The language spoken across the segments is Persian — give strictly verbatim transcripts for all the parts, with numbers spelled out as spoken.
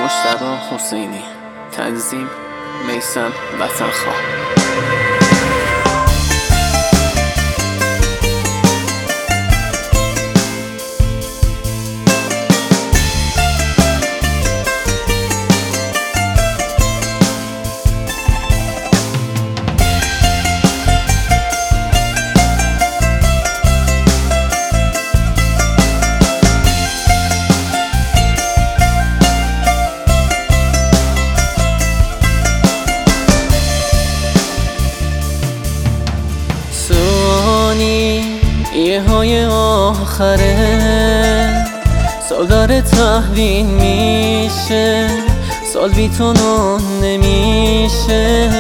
مجتبی حسینی. تنظیم میثم وطنخواه. یه های آخره سال داره تحویل میشه، سال بی تو نون نمیشه.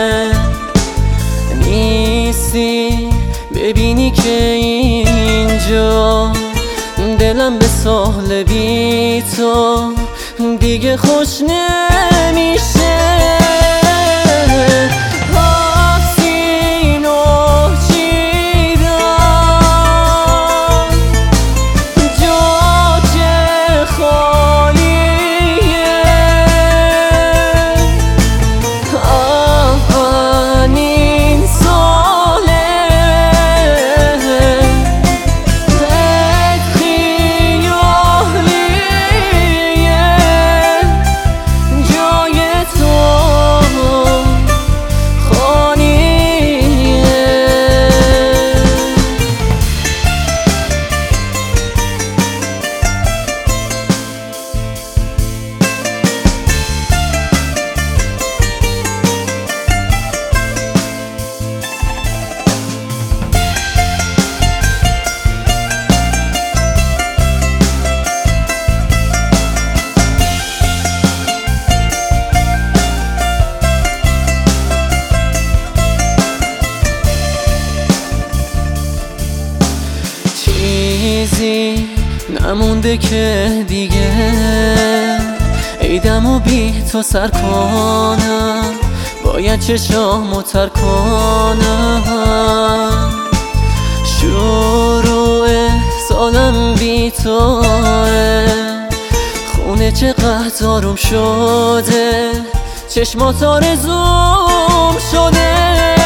نیستی ببینی که اینجا دلم به سال بی تو دیگه خوش نمیشه. چیزی نمونده که دیگه عیدمو بی تو سر کنم، باید چشامو تر کنم. شروع سالم بی توه، خونه چقدر آروم شده، چشمات آرزوم شده.